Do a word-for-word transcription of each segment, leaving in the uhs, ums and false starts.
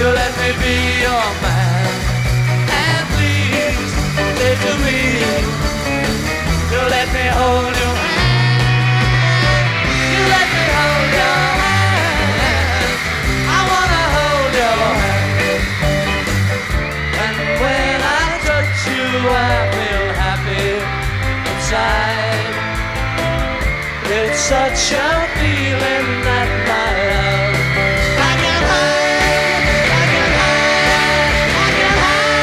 You let me be your man, and please say to me, you let me hold your hand. You let me hold your hand. I wanna hold your hand. And when I touch you, I feel happy inside. It's such a feeling that my love I can hide, I can hide, I can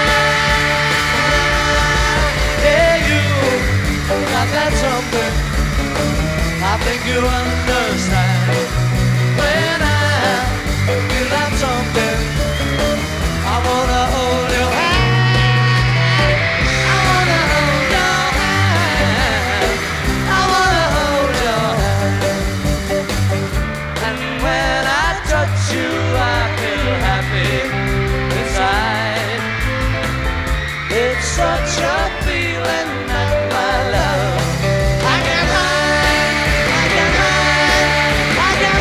hide. Yeah, you got that something I think you understand. When I feel that something, I wanna hold your hand. I wanna hold your hand. I wanna hold your hand. And when I touch you, I feel happy inside. It's such a feeling that my love I can hide, I can hide, I can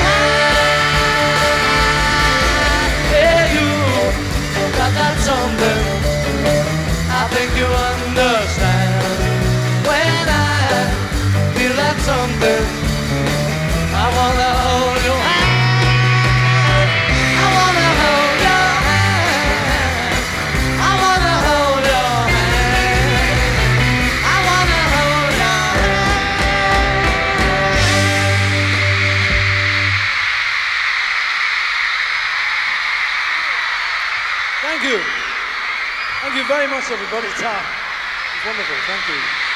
hide. Yeah, you got that something I think you understand. When I feel that something, I wanna hold your hand. I wanna hold your hand. I wanna hold your hand. I wanna hold your hand. Thank you. Thank you very much, everybody. It's, uh, it's wonderful. Thank you.